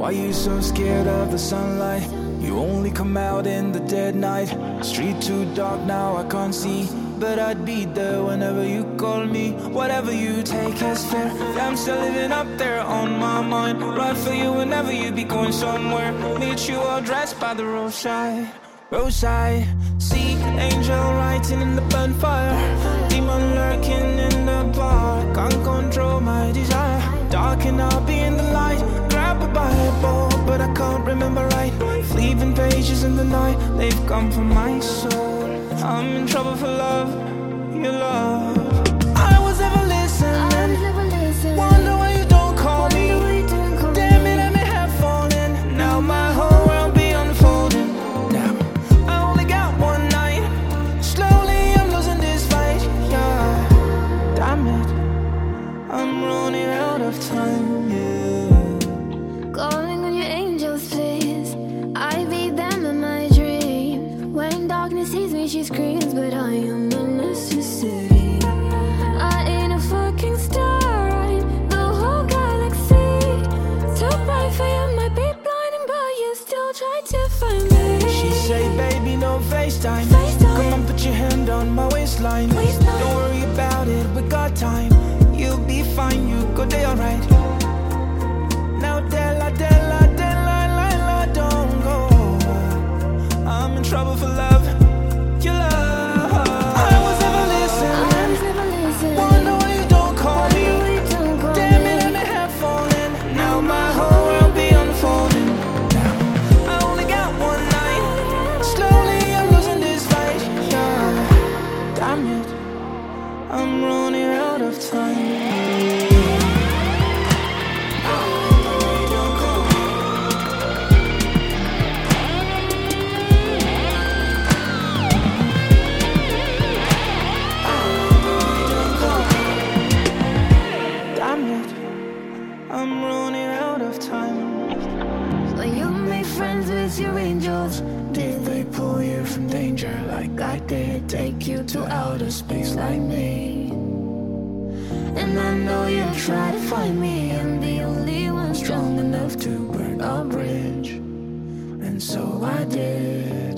Why you so scared of the sunlight? You only come out in the dead night. Street too dark now, I can't see, but I'd be there whenever you call me. Whatever you take as fair, I'm still living up there on my mind. Ride for you whenever you be going somewhere. Meet you all dressed by the roadside. Roadside, see angel writing in the bonfire, demon lurking in the bar. Can't control my desire. Dark and I'll be in the light. Grab a Bible, but I can't remember right. Fleeting pages in the night, they've come from my soul. I'm in trouble for love, your love. I was never listening. Wonder why you don't call me. Damn it, I may have fallen. Now my whole world be unfolding. Now I only got one night. Slowly I'm losing this fight. Yeah, damn it, I'm running out of time. Yeah. Calling on your angels, please. I be them in my dreams. When darkness sees me, she screams, but I am a necessity. I ain't a fucking star, I'm the whole galaxy. Too bright for you, might be blinding, but you still try to find me. She say, baby, no FaceTime. Come on, put your hand on my waistline. Don't worry about it, we got time. You'll be fine, you go day alright. Now Della, don't go. I'm in trouble for love, your love. I was never listening. Wonder why you don't call me. Damn it, I may have fallen. Now my whole world be unfolding. Now I only got one night. Slowly I'm losing this fight. Yeah, damn it, I'm running out of time. I'm running out of time. When you make friends with your angels, Did they pull you from danger like I did? take you to outer space Like me. And I know you try to find me. I'm the only one strong enough To burn our bridge. And so I did.